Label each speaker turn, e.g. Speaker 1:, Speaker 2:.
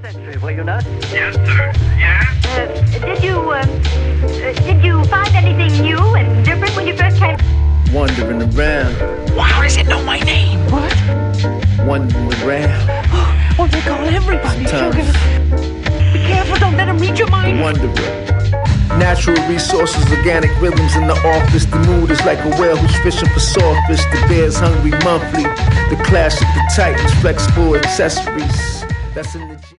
Speaker 1: century, were you not?
Speaker 2: Yes, sir. Yes?
Speaker 3: Did you find anything new and different when you first came?
Speaker 4: Wandering around.
Speaker 5: Well, how does it know my name?
Speaker 6: What?
Speaker 4: Wandering around.
Speaker 6: Oh, they call everybody
Speaker 4: Sometimes.
Speaker 6: sugar. Be careful, don't let them read your mind.
Speaker 4: Wondering. Natural resources, organic rhythms in the office. The mood is like a whale who's fishing for sawfish. The bear's hungry monthly. The clash of the titans, flexible accessories. That's in the